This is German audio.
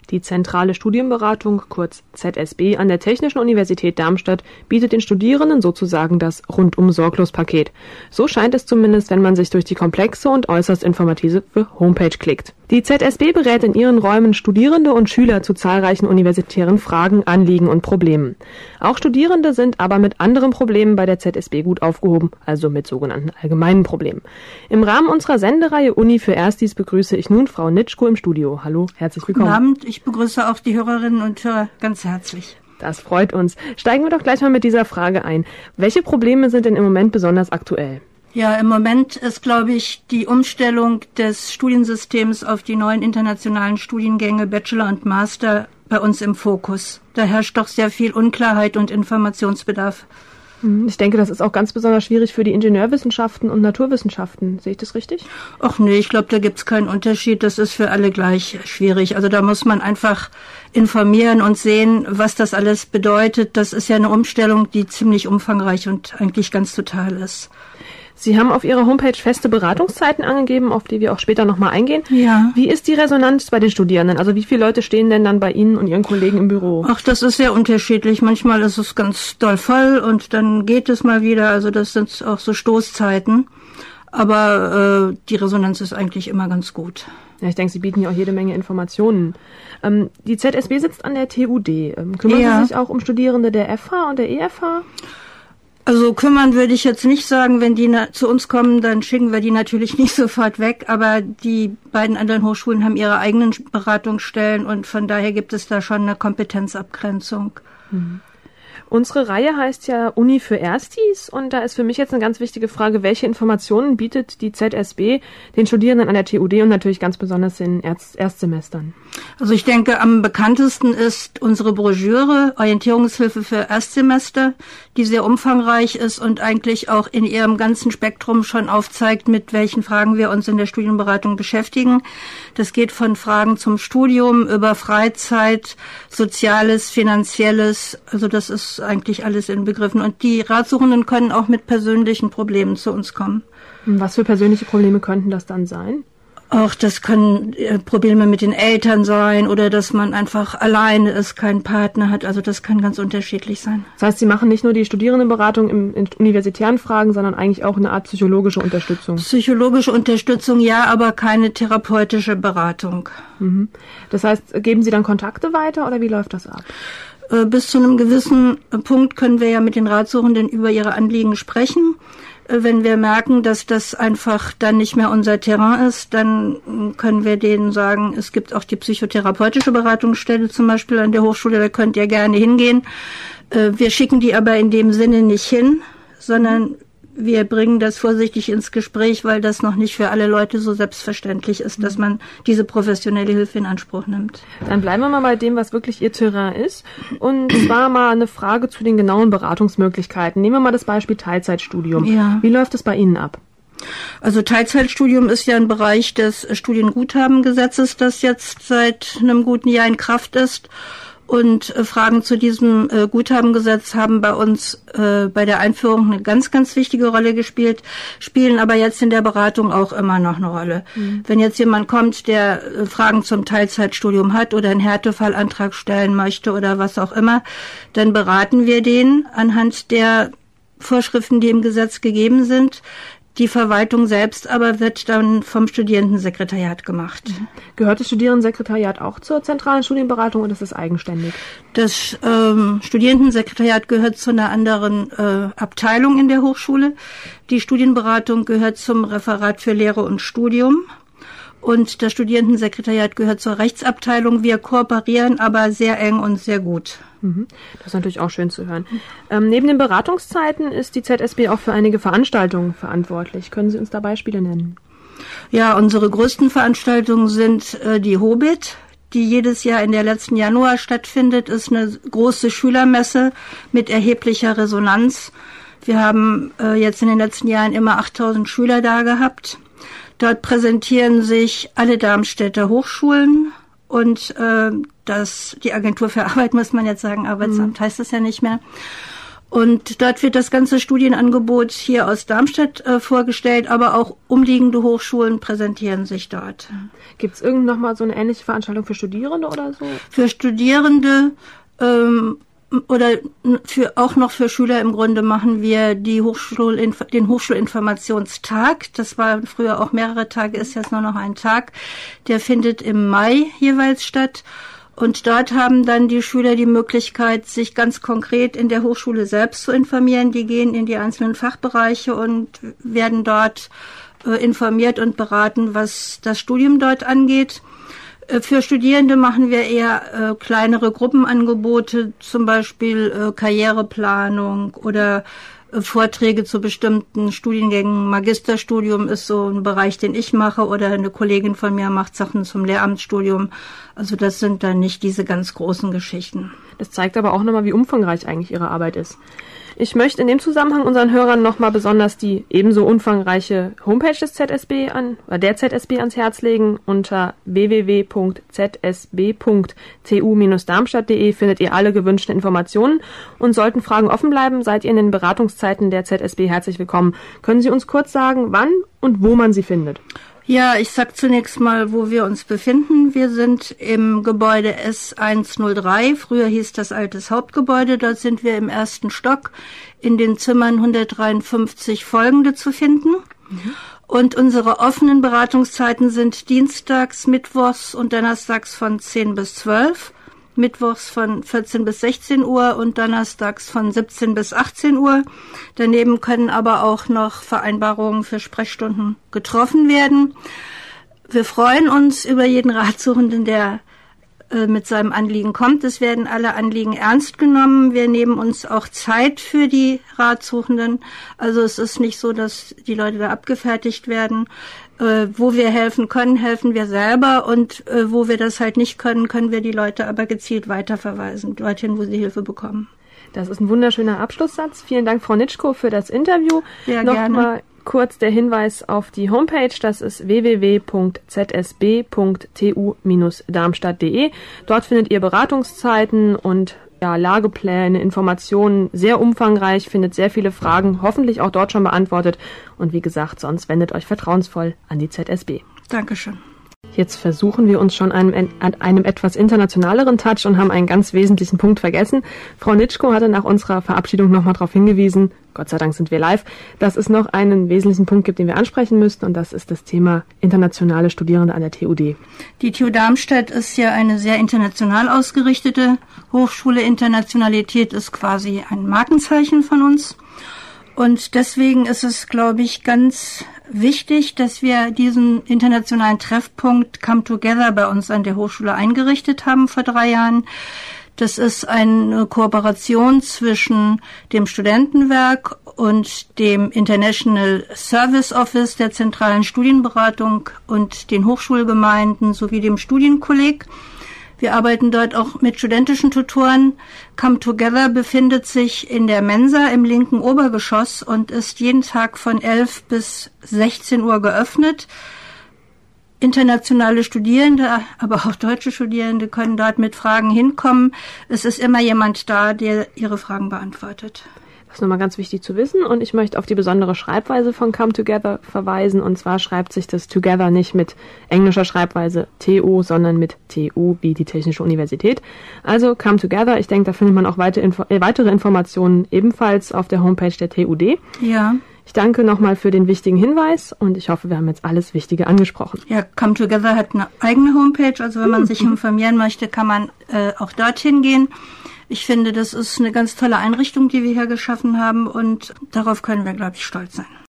Die Zentrale Studienberatung, kurz ZSB, an der Technischen Universität Darmstadt bietet den Studierenden sozusagen das Rundum-Sorglos-Paket. So scheint es zumindest, wenn man sich durch die komplexe und äußerst informative Homepage klickt. Die ZSB berät in ihren Räumen Studierende und Schüler zu zahlreichen universitären Fragen, Anliegen und Problemen. Auch Studierende sind aber mit anderen Problemen bei der ZSB gut aufgehoben, also mit sogenannten allgemeinen Problemen. Im Rahmen unserer Sendereihe Uni für Erstis begrüße ich nun Frau Nitschko im Studio. Hallo, herzlich willkommen. Guten Abend, ich begrüße auch die Hörerinnen und Hörer ganz herzlich. Das freut uns. Steigen wir doch gleich mal mit dieser Frage ein. Welche Probleme sind denn im Moment besonders aktuell? Ja, im Moment ist, glaube ich, die Umstellung des Studiensystems auf die neuen internationalen Studiengänge Bachelor und Master bei uns im Fokus. Da herrscht doch sehr viel Unklarheit und Informationsbedarf. Ich denke, das ist auch ganz besonders schwierig für die Ingenieurwissenschaften und Naturwissenschaften. Sehe ich das richtig? Ach nee, ich glaube, da gibt's keinen Unterschied. Das ist für alle gleich schwierig. Also da muss man einfach informieren und sehen, was das alles bedeutet. Das ist ja eine Umstellung, die ziemlich umfangreich und eigentlich ganz total ist. Sie haben auf Ihrer Homepage feste Beratungszeiten angegeben, auf die wir auch später nochmal eingehen. Ja. Wie ist die Resonanz bei den Studierenden? Also wie viele Leute stehen denn dann bei Ihnen und Ihren Kollegen im Büro? Ach, das ist sehr unterschiedlich. Manchmal ist es ganz doll voll und dann geht es mal wieder. Also das sind auch so Stoßzeiten. Aber die Resonanz ist eigentlich immer ganz gut. Ja, ich denke, Sie bieten ja auch jede Menge Informationen. Die ZSB sitzt an der TUD. Kümmern Sie sich auch um Studierende der FH und der EFH? Also kümmern würde ich jetzt nicht sagen, wenn die zu uns kommen, dann schicken wir die natürlich nicht sofort weg, aber die beiden anderen Hochschulen haben ihre eigenen Beratungsstellen und von daher gibt es da schon eine Kompetenzabgrenzung. Mhm. Unsere Reihe heißt ja Uni für Erstis und da ist für mich jetzt eine ganz wichtige Frage, welche Informationen bietet die ZSB den Studierenden an der TUD und natürlich ganz besonders den Erstsemestern? Also ich denke, am bekanntesten ist unsere Broschüre Orientierungshilfe für Erstsemester, die sehr umfangreich ist und eigentlich auch in ihrem ganzen Spektrum schon aufzeigt, mit welchen Fragen wir uns in der Studienberatung beschäftigen. Das geht von Fragen zum Studium über Freizeit, Soziales, Finanzielles, also das ist eigentlich alles in Begriffen. Und die Ratsuchenden können auch mit persönlichen Problemen zu uns kommen. Was für persönliche Probleme könnten das dann sein? Auch das können Probleme mit den Eltern sein oder dass man einfach alleine ist, keinen Partner hat. Also das kann ganz unterschiedlich sein. Das heißt, Sie machen nicht nur die Studierendenberatung in universitären Fragen, sondern eigentlich auch eine Art psychologische Unterstützung? Psychologische Unterstützung, ja, aber keine therapeutische Beratung. Mhm. Das heißt, geben Sie dann Kontakte weiter oder wie läuft das ab? Bis zu einem gewissen Punkt können wir ja mit den Ratsuchenden über ihre Anliegen sprechen. Wenn wir merken, dass das einfach dann nicht mehr unser Terrain ist, dann können wir denen sagen, es gibt auch die psychotherapeutische Beratungsstelle zum Beispiel an der Hochschule, da könnt ihr gerne hingehen. Wir schicken die aber in dem Sinne nicht hin, sondern wir bringen das vorsichtig ins Gespräch, weil das noch nicht für alle Leute so selbstverständlich ist, dass man diese professionelle Hilfe in Anspruch nimmt. Dann bleiben wir mal bei dem, was wirklich Ihr Terrain ist. Und zwar mal eine Frage zu den genauen Beratungsmöglichkeiten. Nehmen wir mal das Beispiel Teilzeitstudium. Ja. Wie läuft es bei Ihnen ab? Also Teilzeitstudium ist ja ein Bereich des Studienguthabengesetzes, das jetzt seit einem guten Jahr in Kraft ist. Und Fragen zu diesem Guthabengesetz haben bei uns bei der Einführung eine ganz, ganz wichtige Rolle gespielt, spielen aber jetzt in der Beratung auch immer noch eine Rolle. Mhm. Wenn jetzt jemand kommt, der Fragen zum Teilzeitstudium hat oder einen Härtefallantrag stellen möchte oder was auch immer, dann beraten wir den anhand der Vorschriften, die im Gesetz gegeben sind. Die Verwaltung selbst aber wird dann vom Studierendensekretariat gemacht. Gehört das Studierendensekretariat auch zur zentralen Studienberatung oder ist es eigenständig? Das Studierendensekretariat gehört zu einer anderen Abteilung in der Hochschule. Die Studienberatung gehört zum Referat für Lehre und Studium. Und das Studierendensekretariat gehört zur Rechtsabteilung. Wir kooperieren aber sehr eng und sehr gut. Das ist natürlich auch schön zu hören. Neben den Beratungszeiten ist die ZSB auch für einige Veranstaltungen verantwortlich. Können Sie uns da Beispiele nennen? Ja, unsere größten Veranstaltungen sind die Hobit, die jedes Jahr in der letzten Januar stattfindet. Ist eine große Schülermesse mit erheblicher Resonanz. Wir haben jetzt in den letzten Jahren immer 8.000 Schüler da gehabt. Dort präsentieren sich alle Darmstädter Hochschulen und die Agentur für Arbeit, muss man jetzt sagen, Arbeitsamt heißt es ja nicht mehr. Und dort wird das ganze Studienangebot hier aus Darmstadt vorgestellt, aber auch umliegende Hochschulen präsentieren sich dort. Gibt es nochmal so eine ähnliche Veranstaltung für Studierende oder so? Für Studierende oder auch noch für Schüler im Grunde machen wir den Hochschulinformationstag. Das war früher auch mehrere Tage, ist jetzt nur noch ein Tag. Der findet im Mai jeweils statt. Und dort haben dann die Schüler die Möglichkeit, sich ganz konkret in der Hochschule selbst zu informieren. Die gehen in die einzelnen Fachbereiche und werden dort informiert und beraten, was das Studium dort angeht. Für Studierende machen wir eher kleinere Gruppenangebote, zum Beispiel Karriereplanung oder Vorträge zu bestimmten Studiengängen. Magisterstudium ist so ein Bereich, den ich mache, oder eine Kollegin von mir macht Sachen zum Lehramtsstudium. Also das sind dann nicht diese ganz großen Geschichten. Das zeigt aber auch nochmal, wie umfangreich eigentlich Ihre Arbeit ist. Ich möchte in dem Zusammenhang unseren Hörern nochmal besonders die ebenso umfangreiche Homepage des ZSB der ZSB ans Herz legen. Unter www.zsb.tu-darmstadt.de findet ihr alle gewünschten Informationen, und sollten Fragen offen bleiben, seid ihr in den Beratungszeiten der ZSB herzlich willkommen. Können Sie uns kurz sagen, wann und wo man sie findet? Ja, ich sag zunächst mal, wo wir uns befinden. Wir sind im Gebäude S103. Früher hieß das altes Hauptgebäude. Dort sind wir im ersten Stock in den Zimmern 153 folgende zu finden. Mhm. Und unsere offenen Beratungszeiten sind dienstags, mittwochs und donnerstags von 10 bis 12. Mittwochs von 14 bis 16 Uhr und donnerstags von 17 bis 18 Uhr. Daneben können aber auch noch Vereinbarungen für Sprechstunden getroffen werden. Wir freuen uns über jeden Ratsuchenden, der mit seinem Anliegen kommt. Es werden alle Anliegen ernst genommen. Wir nehmen uns auch Zeit für die Ratsuchenden. Also es ist nicht so, dass die Leute da abgefertigt werden. Wo wir helfen können, helfen wir selber, und wo wir das halt nicht können, können wir die Leute aber gezielt weiterverweisen, dorthin, wo sie Hilfe bekommen. Das ist ein wunderschöner Abschlusssatz. Vielen Dank, Frau Nitschko, für das Interview. Ja, gerne. Nochmal kurz der Hinweis auf die Homepage, das ist www.zsb.tu-darmstadt.de. Dort findet ihr Beratungszeiten und Lagepläne, Informationen, sehr umfangreich, findet sehr viele Fragen, hoffentlich auch dort schon beantwortet. Und wie gesagt, sonst wendet euch vertrauensvoll an die ZSB. Dankeschön. Jetzt versuchen wir uns schon an einem etwas internationaleren Touch und haben einen ganz wesentlichen Punkt vergessen. Frau Nitschko hatte nach unserer Verabschiedung nochmal darauf hingewiesen, Gott sei Dank sind wir live, dass es noch einen wesentlichen Punkt gibt, den wir ansprechen müssten, und das ist das Thema internationale Studierende an der TUD. Die TU Darmstadt ist ja eine sehr international ausgerichtete Hochschule. Internationalität ist quasi ein Markenzeichen von uns. Und deswegen ist es, glaube ich, ganz wichtig, dass wir diesen internationalen Treffpunkt Come Together bei uns an der Hochschule eingerichtet haben vor 3 Jahren. Das ist eine Kooperation zwischen dem Studentenwerk und dem International Service Office der zentralen Studienberatung und den Hochschulgemeinden sowie dem Studienkolleg. Wir arbeiten dort auch mit studentischen Tutoren. Come Together befindet sich in der Mensa im linken Obergeschoss und ist jeden Tag von 11 bis 16 Uhr geöffnet. Internationale Studierende, aber auch deutsche Studierende können dort mit Fragen hinkommen. Es ist immer jemand da, der ihre Fragen beantwortet. Das ist nochmal ganz wichtig zu wissen, und ich möchte auf die besondere Schreibweise von Come Together verweisen, und zwar schreibt sich das Together nicht mit englischer Schreibweise TO, sondern mit TU wie die Technische Universität. Also Come Together, ich denke, da findet man auch weitere Informationen ebenfalls auf der Homepage der TUD. Ja. Ich danke nochmal für den wichtigen Hinweis, und ich hoffe, wir haben jetzt alles Wichtige angesprochen. Ja, Come Together hat eine eigene Homepage, also wenn man sich informieren möchte, kann man auch dorthin gehen. Ich finde, das ist eine ganz tolle Einrichtung, die wir hier geschaffen haben, und darauf können wir, glaube ich, stolz sein.